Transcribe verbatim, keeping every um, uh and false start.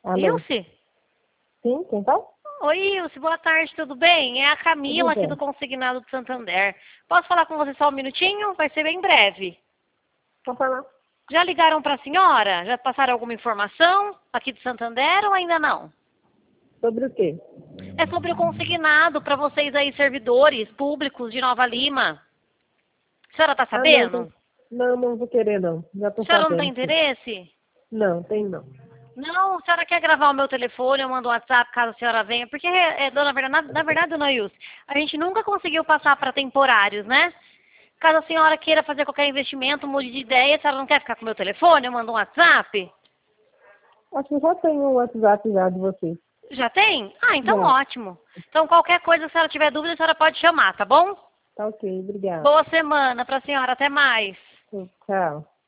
Alô? Ilse? Sim, quem tá? Oi, Ilse, boa tarde, tudo bem? É a Camila Tudo aqui bem. do Consignado de Santander. Posso falar com você só um minutinho? Vai ser bem breve. Pode falar. Já ligaram para a senhora? Já passaram alguma informação aqui de Santander ou ainda não? Sobre o quê? É sobre o consignado para vocês aí, servidores públicos de Nova Lima. A senhora está Ah, não, tô... sabendo? não, não vou querer não. Já tô A senhora não tem sabendo, sim. interesse? Não, tem não. Não, a senhora quer gravar o meu telefone, eu mando um WhatsApp caso a senhora venha, porque, é, dona, na, na verdade, dona Ilse, a gente nunca conseguiu passar para temporários, né? Caso a senhora queira fazer qualquer investimento, mude de ideia, a senhora não quer ficar com o meu telefone, eu mando um WhatsApp? Acho que já tenho o WhatsApp já de vocês. Já tem? Ah, então Já. ótimo. Então qualquer coisa, se a senhora tiver dúvida, a senhora pode chamar, tá bom? Tá ok, obrigada. Boa semana para a senhora, até mais. Tchau.